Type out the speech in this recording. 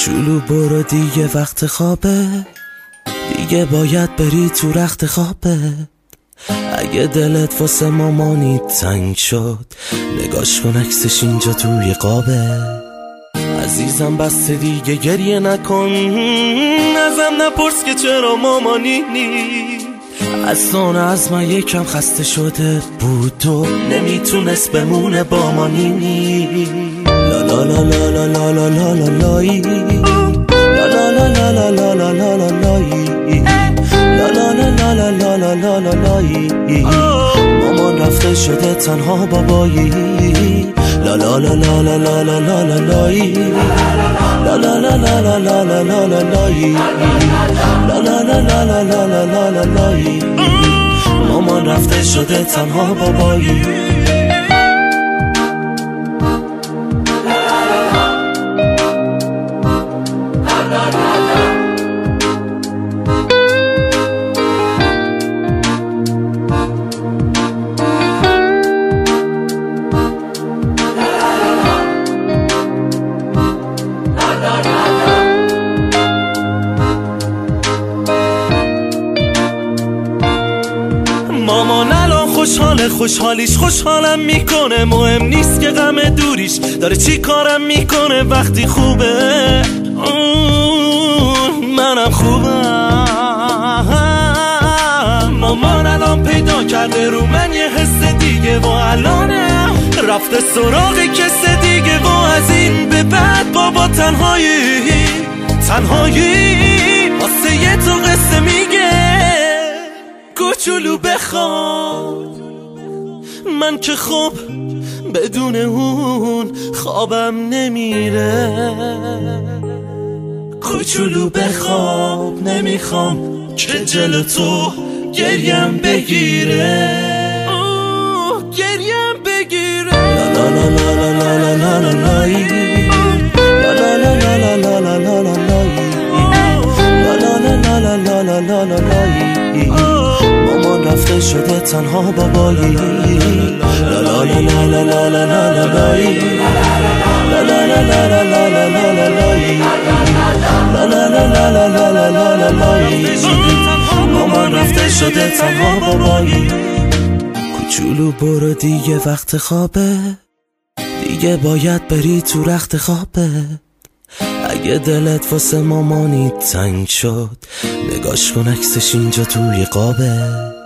کوچولو برو دیگه وقت خوابه، دیگه باید بری تو رخت خوابه. اگه دلت واسه مامانی تنگ شد، نگاش کن عکسش اینجا توی قابه. عزیزم بس دیگه گریه نکن، ازم نپرس که چرا مامانی نی. از من یکم خسته شده بود و نمیتونست بمونه با ما نینی. لا لا لا لا لا لا لا لا لا لایی، لا لا لا لا لا لا لا لا لا لایی، لا لا لا لا لا لا لا لا لا لایی. مامان رفته شده تنها بابایی. لا لا لا لا لا لا لا لا لا لایی، لا لا لا لا لا لا لا لا لا لایی، لا لا لا لا لا لا لا لا لا لایی. مامان رفته شده تنها بابایی. مامان الان خوشحالیش خوشحالم میکنه. مهم نیست که غم دوریش داره چی کارم میکنه. وقتی خوبه منم خوبم. مامان الان پیدا کرده رو من یه حس دیگه و الانه رفته سراغ کس دیگه و از این به بعد بابا تنهایی واسه یه تو قصه میگه. کوچولو بخواب، من که خب بدون اون خوابم نمیره. کوچولو بخواب، نمیخوام که جلو تو گریم بگیره. گریم بگیره. لا لا لا لا لا لا لا لا لایی، لا لا لا لا لا لا لا لا لا لایی، لا لا لا لا لا لا لا لا لایی. مامان رفته شده تنها بابایی. لا لا لا لا لا لا لا لا لا لایی، لا لا لا لا لا لا لا لا لا لایی، لا لا لا لا لا لا لا لا لا لایی. مامان رفته شده تنها بابایی. کوچولو برو دیگه وقت خوابه، دیگه باید بری تو رخت خوابه. اگه دلت واسه مامانی تنگ شد، نگاش کن عکسش اینجا توی قابه.